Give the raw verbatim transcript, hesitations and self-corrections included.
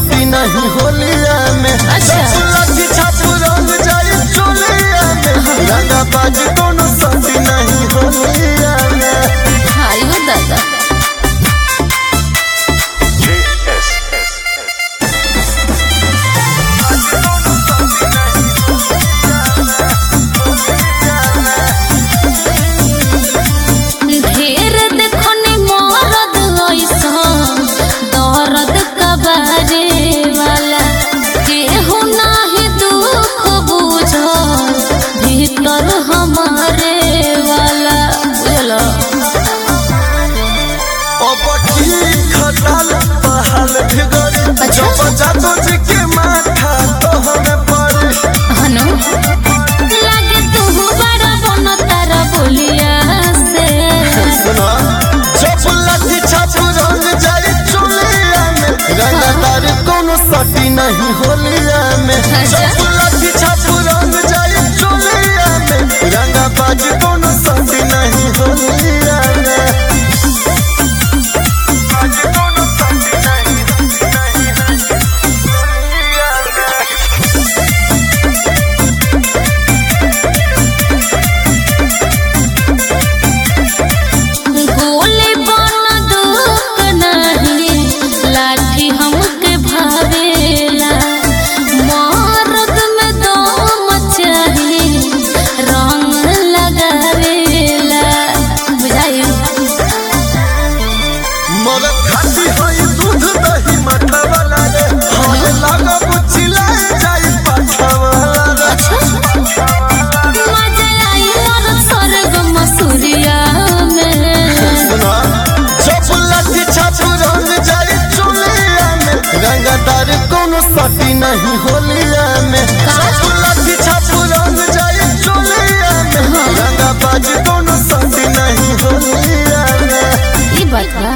सटी नहीं होलिया में लाठी छाप रंग जाई चोलिया में रंगा बाजी कोनो सटी नहीं होलिया में। हाय हो दादा हमारे वाला खटाल पहाल भिगरी जब जातो जी के माथा तो हमें पड़ी हनो लागे तू बड़ा बनो तारा बोलिया से सुना जब लाठी छाप रंग जाई चोलिया में रंगदार कोनो सटी नहीं होलिया में जब लाठी छाप रंग जाई चोलिया में रंगा बाजी कोनो सटी नहीं होलिया में। रंगदार कोनो सटी नहीं होलिया में लाठी छाप रंग जाई चोलिया में रंगा बाजी कोनो सटी नहीं होलिया में। ई बात